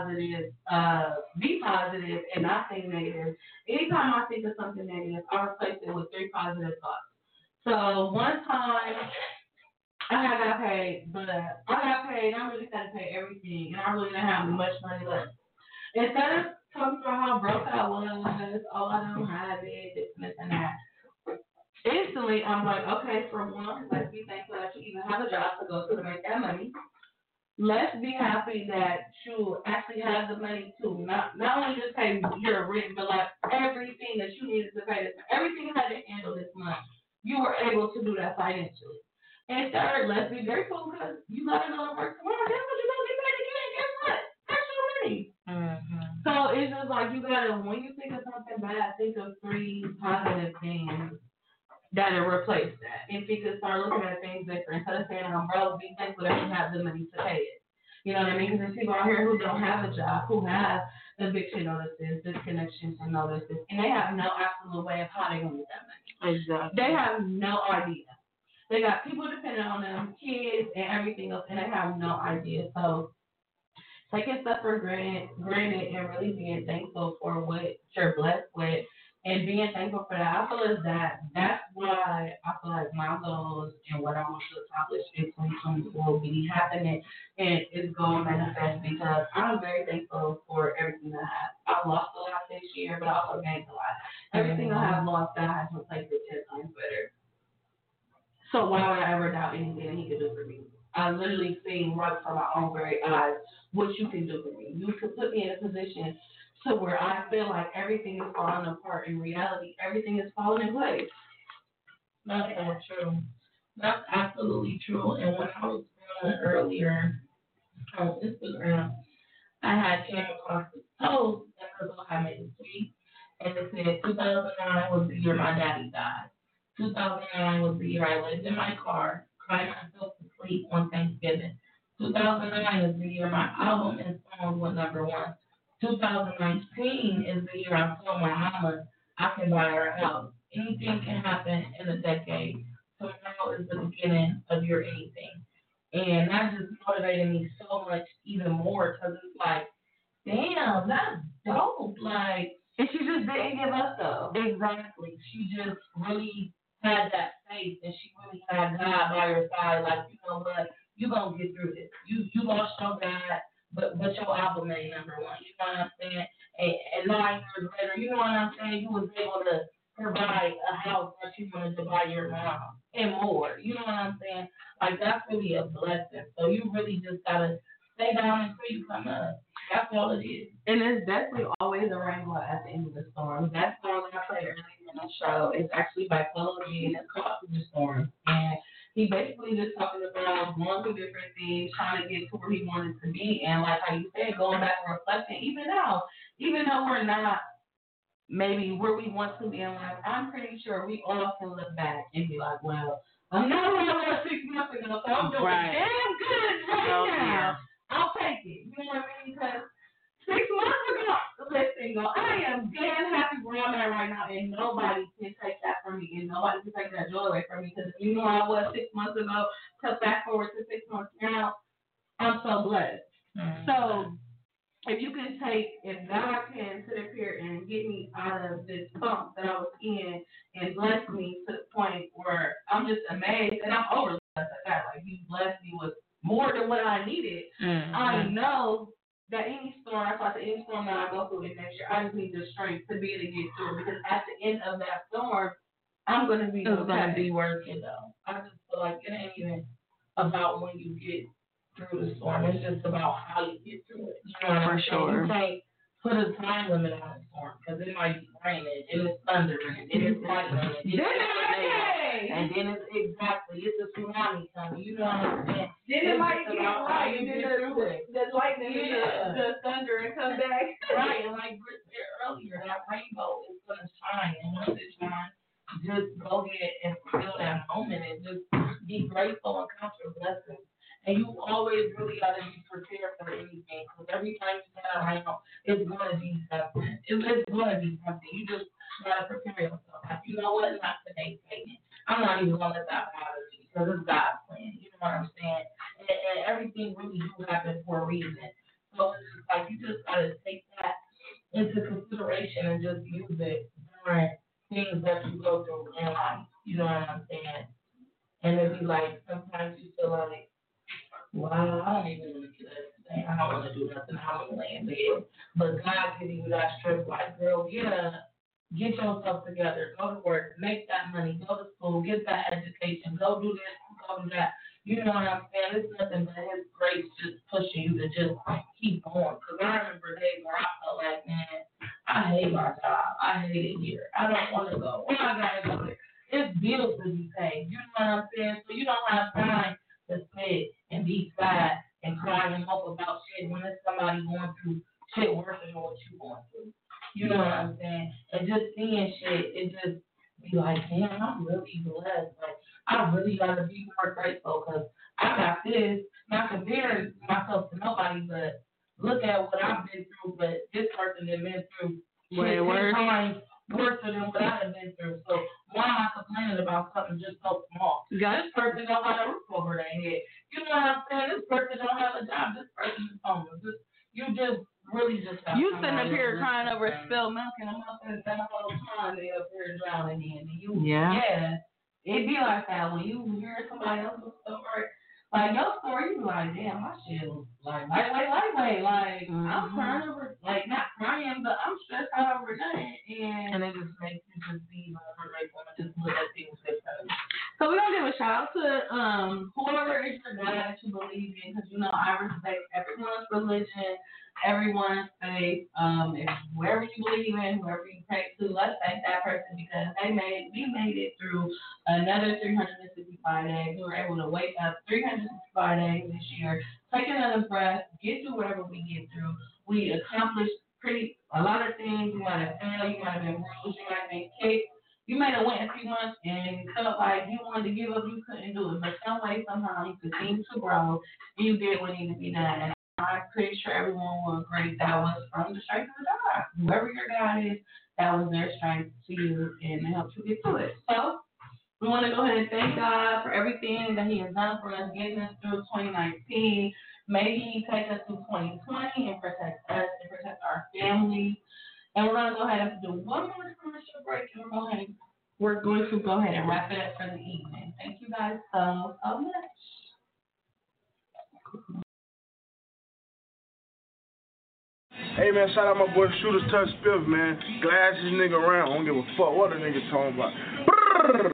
positive and not think negative. Anytime I think of something negative, I replace it with 3 positive thoughts. So one time I got paid, but I really had to pay everything, and I really didn't have much money left. Instead of talking about how broke I was, I don't have it, this and that. Instantly, I'm like, okay, for one, let's be thankful that you even have a job to go to make that money. Let's be happy that you actually have the money to not only just pay your rent, but like everything that you needed to pay, everything you had to handle this month, you were able to do that financially. And third, let's be grateful because you got to go to work tomorrow. Guess what? You're going to get paid again. Guess what? That's your money. Mm-hmm. So it's just like you got to, when you think of something bad, think of 3 positive things that'll replace that. And you can start looking at things different. Instead of saying, I'm broke, be thankful that you have the money to pay it. You know what I mean? Because there's people out here who don't have a job, who have eviction notices, disconnections and notices, and they have no absolute way of how they're going to get that money. Exactly. They have no idea. They got people depending on them, kids and everything else, and they have no idea. So taking stuff for granted and really being thankful for what you're blessed with and being thankful for that. I feel that's why I feel like my goals and what I want to accomplish in 2024 will be happening and it's going to manifest because I'm very thankful for everything that I have. I lost a lot this year, but I also gained a lot. Everything I have lost, God has replaced it 10 times better. So why would I ever doubt anything that he could do for me? I literally seen right from my own very eyes what you can do for me. You could put me in a position to where I feel like everything is falling apart. In reality, everything is falling in place. That's so true. That's absolutely true. And when I was scrolling earlier on Instagram, I had came across this post that Crystal had made a tweet, and it said 2009 was the year my daddy died. 2009 was the year I lived in my car, cried myself to sleep on Thanksgiving. 2009 is the year my album and songs went #1. 2019 is the year I told my mama I can buy her a house. Anything can happen in a decade. So now is the beginning of your anything. And that just motivated me so much even more because it's like, damn, that's dope. Like, and she just didn't give up though. Exactly. She just really had that faith and she really had God by her side. Like, you know what? You're going to get through this. You lost your God, but your album made #1. You know what I'm saying? And 9 years later, you know what I'm saying? You was able to provide a house that you wanted to buy your mom and more. You know what I'm saying? Like, that's really a blessing. So you really just got to stay down until you come up. That's all it is. And there's definitely always a rainbow at the end of the storm. That song that I played earlier in the show is actually by Polo G, and it's called Through the Storm. And he basically just talking about going through different things, trying to get to where he wanted to be. And like how you said, going back and reflecting, even though we're not maybe where we want to be in life, I'm pretty sure we all can look back and be like, well, I'm not where I was 6 months ago, so I'm doing damn good right now. I'll take it. You know what I mean? Because 6 months ago, listen, I am damn happy where I'm at right now, and nobody can take that from me, and nobody can take that joy away from me. Because if you know I was 6 months ago, to fast forward to 6 months now, I'm so blessed. Mm-hmm. So if God can sit up here and get me out of this funk that I was in and bless me to the point where I'm just amazed, and I'm overly blessed at that. Like, you blessed me with more than what I needed. Mm-hmm. I know that any storm that I go through next year, I just need the strength to be able to get through it. Because at the end of that storm, I'm going to be It's going to be worth it, though. I just feel like it ain't even about when you get through the storm. It's just about how you get through it. You know what I'm saying? You can't put a time limit on the storm because it might be raining, and it's thundering, and it's lightning, and then it's it's a tsunami coming. You know what I'm saying? Then it might get right, and then the lightning and the thunder and come back. Right, and like Britt said earlier, that rainbow is going to shine, and once it shines, just go ahead and feel that moment and just be grateful and count your blessings. And you always really got to be prepared for anything because every time you get around, it's going to be something. It's going to be something. You just got to prepare yourself. Like, you know what? Not today, Satan. I'm not even going to let that bother me because it's God's plan. You know what I'm saying? and everything really do happen for a reason. So it's just like you just gotta take that into consideration and just use it during things that you go through in life. You know what I'm saying? And it'd be like sometimes you feel like, wow, I don't even want to do that today. I don't want to do nothing. I want to lay in bed. But God giving you that strength, like, girl, get yourself together. Go to work. Make that money. Go to school. Get that education. Go do this. Go do that. You know what I'm saying? It's nothing but His grace just pushing you to just keep going. Because I remember days where I felt like, man, I hate my job. I hate it here. I don't want to go. Where I got to go there? It's bills to be paid. You know what I'm saying? So you don't have time to sit and be sad and crying up about shit when there's somebody going through shit worse than what you're going through. You know what I'm saying? And just seeing shit, it just be like, damn, I'm really blessed. Like, I really got to be more grateful because I got this. Not comparing myself to nobody, but look at what I've been through. But this person has been through way worse. 10 times worse than what I've been through. So why am I complaining about something just so small? This person don't have a roof over their head. You know what I'm saying? This person don't have a job. This person is homeless. You just really just have you sitting up here crying over spilled milk and I'm up there that whole time they up here drowning in. And you, yeah, it be like that when you hear somebody else's story. Like your story, you be like, damn, my shit was like lightweight. Like I'm crying over, like not crying, but I'm stressed out over nothing. And it just makes you just be more grateful and just look at things differently. So we're gonna give a shout out to whoever is your God that you believe in, because you know I respect everyone's religion, everyone's faith. If whoever you believe in, whoever you pray to, let's thank that person because we made it through another 365 days. We were able to wake up 365 days this year, take another breath, get through whatever we get through. We accomplished a lot of things. You might have failed, you might have been bruised, you might have been kicked. You may have went a few months and felt like you wanted to give up, you couldn't do it. But some way, somehow, you continued to grow, and you did what needed to be done. And I'm pretty sure everyone will agree that was from the strength of God. Whoever your God is, that was their strength to you and helped you get through it. So we want to go ahead and thank God for everything that He has done for us, getting us through 2019. May He take us through 2020 and protect us and protect our family. And we're going to go ahead and do one more commercial break, and we're going to go ahead and wrap it up for the evening. Thank you guys so much. Hey man, shout out my boy Shooter's Touch Spiff, man. Glad this nigga around. I don't give a fuck what the nigga talking about. Brrr.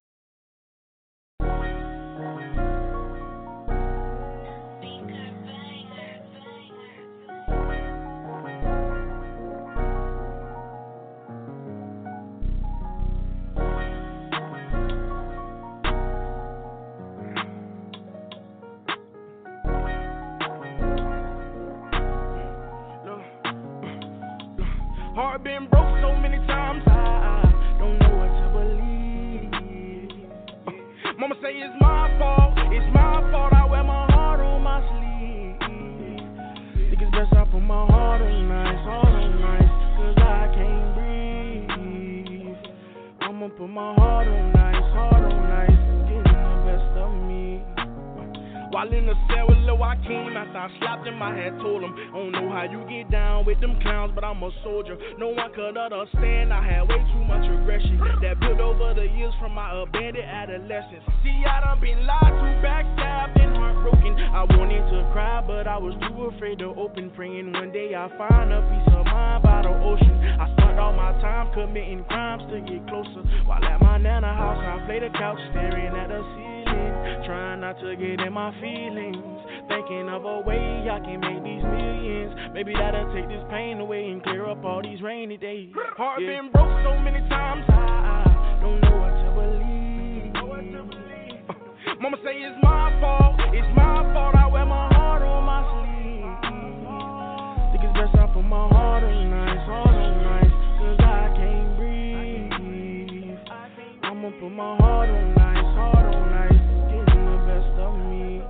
Heart been broke so many times, I don't know what to believe. Mama say it's my fault, I wear my heart on my sleeve. Think it's best I put my heart on nice, cause I can't breathe. I'ma put my heart on nice, getting the best of me. While in the cell with Lil Joaquin, after I slapped him, I had told him, I don't know how you get down with them clowns, but I'm a soldier. No one could understand, I had way too much aggression that built over the years from my abandoned adolescence. See, I done been lied to, backstabbed, and heartbroken. I wanted to cry, but I was too afraid to open, praying one day I find a peace of mind by the ocean. I spent all my time committing crimes to get closer. While at my nana house, I played the couch, staring at the ceiling, trying not to get in my feelings, thinking of a way I can make these millions. Maybe that'll take this pain away and clear up all these rainy days. Heart been broke so many times, I don't know what to believe. Mama say it's my fault, I wear my heart on my sleeve. Think it's best I put my heart on nice, cause I can't breathe. I'ma put my heart on nice, getting the best of me.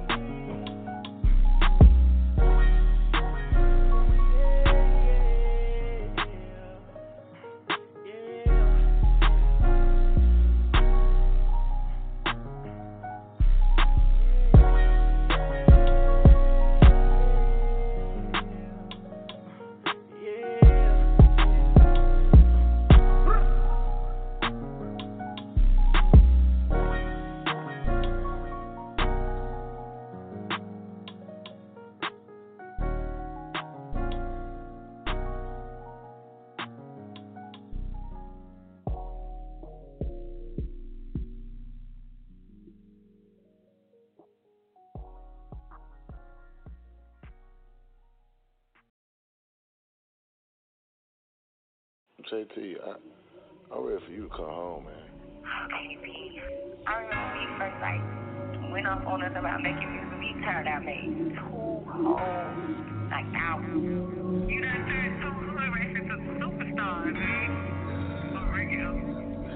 JT, I'm ready for you to come home, man. Okay, P. I remember when you first went up on us about making music. We turned out made 2 whole albums. You done turned 2 hood racers to superstars, man. For real.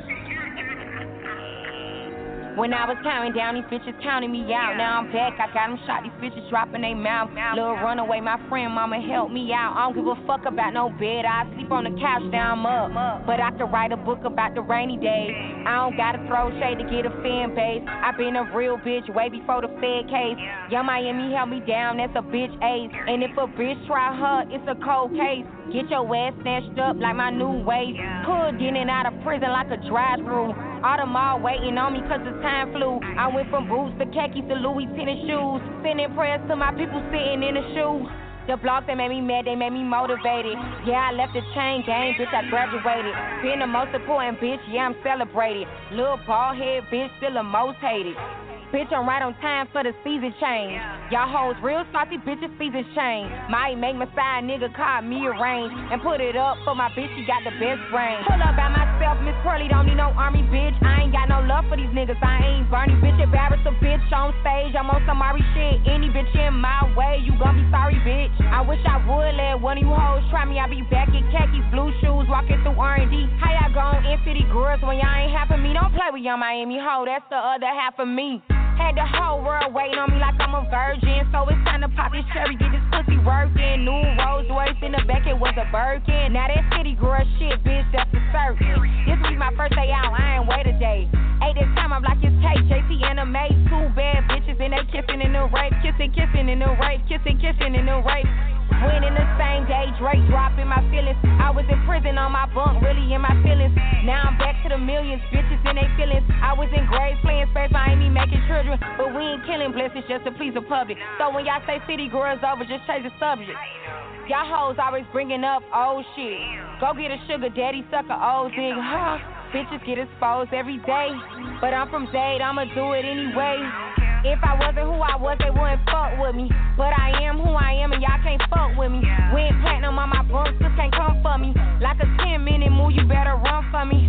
When I was counting down, these bitches counting me out. Now I'm back, I got them shot, these bitches dropping they mouth. Little runaway, my friend, mama help me out. I don't give a fuck about no bed, I sleep on the couch, now I'm up. But I could write a book about the rainy days. I don't gotta throw shade to get a fan base. I been a real bitch way before the Fed case. Young Miami held me down, that's a bitch ace. And if a bitch try her, it's a cold case. Get your ass snatched up like my new waist. Hood getting out of prison like a drive-thru. All the mall waiting on me cause the time flew. I went from boots to khakis to Louis tennis shoes. Sending prayers to my people sitting in the shoe. The blogs that made me mad, they made me motivated. Yeah, I left the chain gang, bitch, I graduated. Being the most important bitch, yeah, I'm celebrated. Little bald head bitch, still the most hated. Bitch, I'm right on time for the season change. Y'all hoes real saucy bitches, season change. Might make my side nigga call me a range and put it up for my bitch, she got the best brain. Pull up by myself, Miss Pearly, don't need no army, bitch. I ain't got no love for these niggas, I ain't Bernie, bitch. Embarrass a bitch on stage, I'm on some Ari shit. Any bitch in my way, you gon' be sorry, bitch. I wish I would let one of you hoes try me, I be back in khakis, blue shoes, walking through R&D. How y'all gon' in-city girls when y'all ain't half of me? Don't play with Young Miami hoe, that's the other half of me. Had the whole world waiting on me like I'm a virgin. So it's time to pop this cherry, get this pussy working. New Rolls Royce in the back, it was a Birkin. Now that city girl shit, bitch, that's a circus. This will be my first day out, I ain't wait a day. Ate this time, I'm like it's cake. JT and a maid, 2 bad bitches and they kissing in the rape. Kissing in the rape, kissing in the rape. Winning the same day, Drake dropping my feelings. I was in prison on my bunk, really in my feelings. Now I'm back to the millions, bitches in they feelings. I was in grades playing space, I ain't me making children. But we ain't killing blessings just to please the public. So when y'all say city girls over, just change the subject. Y'all hoes always bringing up old shit. Go get a sugar daddy, suck a old dick, huh? Bitches get exposed every day. But I'm from Zade, I'ma do it anyway. If I wasn't who I was, they wouldn't fuck with me. But I am who I am and y'all can't fuck with me. Went platinum on my bumps, just can't come for me. Like a 10-minute move, you better run for me.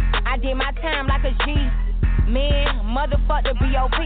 I did my time like a G. Man, motherfuck the B.O.P.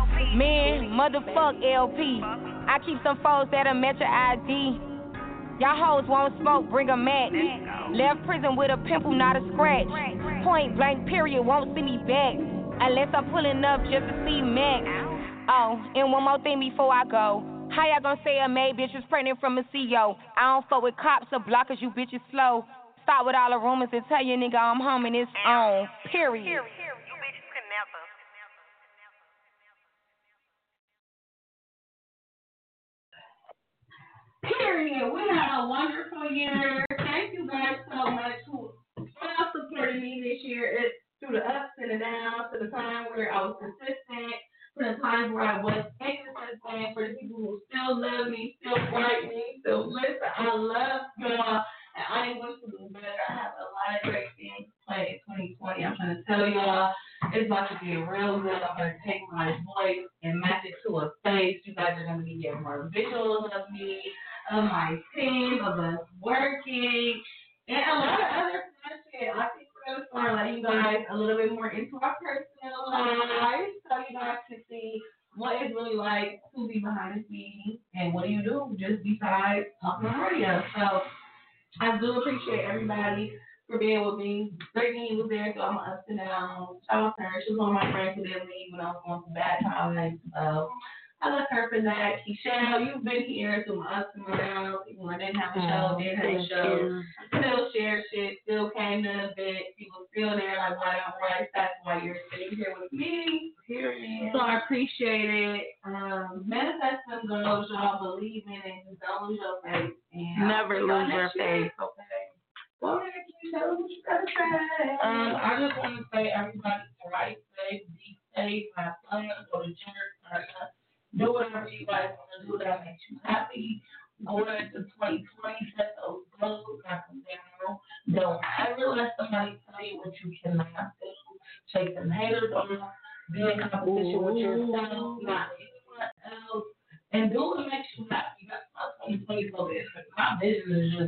Man, motherfuck LP. I keep some foes that'll match your ID. Y'all hoes won't smoke, bring a match. Left prison with a pimple, not a scratch. Point blank, period, won't see me back. Unless I'm pulling up just to see Max. Oh, and one more thing before I go. How y'all gonna say a maid bitch was pregnant from a CEO? I don't fuck with cops or blockers, you bitches slow. Stop with all the rumors and tell your nigga I'm home and it's on. Period. You bitches could never. Period. We had a wonderful year. Thank you guys so much for supporting me this year. It's through the ups and the downs, to the time where I was consistent, to the time where I was inconsistent, for the people who still love me, still write me, still listen. I love y'all, and I am going to do better. I have a lot of great things planned in 2020. I'm trying to tell y'all, it's about to be real good. I'm going to take my voice and match it to a face. You guys are going to be getting more visuals of me, of my team, of us working, and a lot of other fun shit. I think we're going to start letting you guys a little bit more into our personal lives so you guys can see what it's really like to be behind the scenes and what do you do just besides talking on radio. So I do appreciate everybody for being with me. Brittany was there, so I'm ups and downs. Shout out to her. She was one of my friends who didn't leave when I was going through bad times. So I love her for that. Keisha, you've been here through my ups and my downs. Even when I didn't have a show, didn't have a show. Still shared shit, still came to the event. People still there, like, why don't I? That's why you're sitting here with me. Period. So I appreciate it. Manifest them goals, y'all. Believe in it. Just don't lose your faith. And never lose your faith. Okay. Go ahead, Keisha. What you gotta say? I just want to say everybody to ride safe, be safe, have fun, go to church, do whatever you guys want to do that makes you happy. Go into 2020, set those goals, knock them down. Don't ever let somebody tell you what you cannot do. Take them haters off. Be in competition with yourself, not anyone else. And do what makes you happy. That's my 2020 focus. My vision is just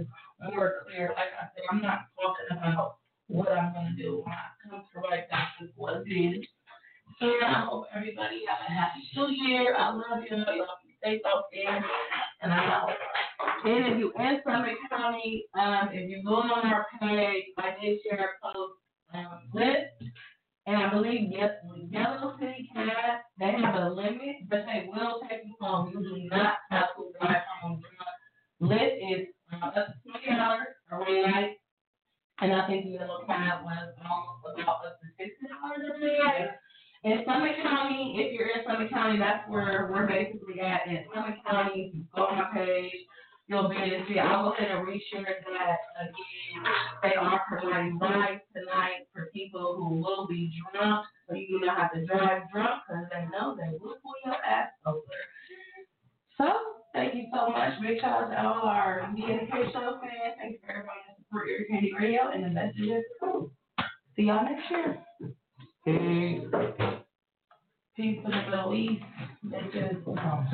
more clear. Like I said, I'm not talking about what I'm going to do when I come to write down what it is. So I hope everybody have a happy New Year. I love you. Y'all be safe out there. And I'm out. And if you in Summit County, if you go on our page, I did share a post list. And I believe Yellow City Cats, they have a limit, but they will take you home. You do not have to drive home drunk. Lit is up to $20 a ride. And I think the Yellow Cat was almost about up to $60 a ride. In Summit County, if you're in Summit County, that's where we're basically at. In Summit County, you can go on my page. You'll be able to see. I'll go ahead and reshare that again. They are providing rides tonight for people who will be drunk, so you do not have to drive drunk because they know they will pull your ass over. So, thank you so much. Big shout out to all our DNK show fans. Thank you for everybody that support Ear Candy Radio and the messages. See y'all next year. Peace. Peace to the Middle East.